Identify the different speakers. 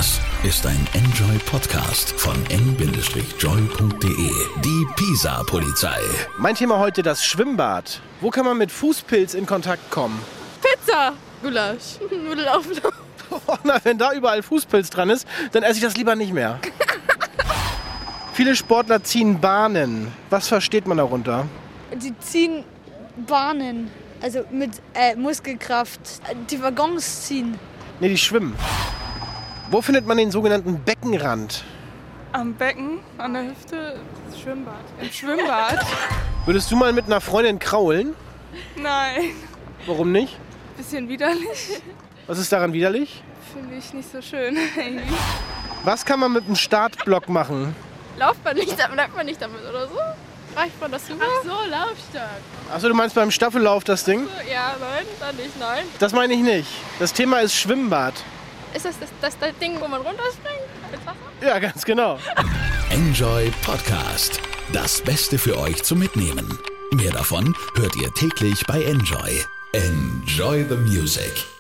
Speaker 1: Das ist ein Enjoy Podcast von n-joy.de. Die Pisa-Polizei.
Speaker 2: Mein Thema heute das Schwimmbad. Wo kann man mit Fußpilz in Kontakt kommen?
Speaker 3: Pizza, Gulasch, Nudelauflauf.
Speaker 2: Na, wenn da überall Fußpilz dran ist, dann esse ich das lieber nicht mehr. Viele Sportler ziehen Bahnen. Was versteht man darunter?
Speaker 3: Die ziehen Bahnen, also mit Muskelkraft. Die Waggons ziehen.
Speaker 2: Ne, die schwimmen. Wo findet man den sogenannten Beckenrand?
Speaker 4: Am Becken, an der Hüfte, Schwimmbad. Im Schwimmbad?
Speaker 2: Würdest du mal mit einer Freundin kraulen?
Speaker 4: Nein.
Speaker 2: Warum nicht?
Speaker 4: Bisschen widerlich.
Speaker 2: Was ist daran widerlich?
Speaker 4: Finde ich nicht so schön.
Speaker 2: Was kann man mit einem Startblock machen?
Speaker 3: Läuft man nicht damit oder so? Reicht man das super? Ach so, Laufstark.
Speaker 2: Achso, du meinst beim Staffellauf das Ding?
Speaker 3: Ja, nein, dann nicht, nein.
Speaker 2: Das meine ich nicht. Das Thema ist Schwimmbad.
Speaker 3: Ist das Ding, wo man runterspringt? Mit Wasser?
Speaker 2: Ja, ganz genau.
Speaker 1: Enjoy Podcast. Das Beste für euch zum Mitnehmen. Mehr davon hört ihr täglich bei Enjoy. Enjoy the music.